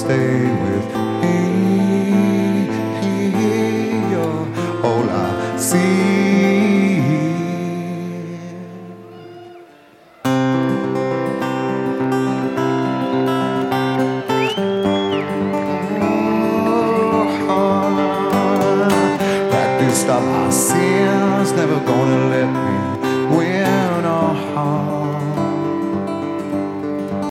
stay with me. You're all I see. Stop my sins, never gonna let me win a heart.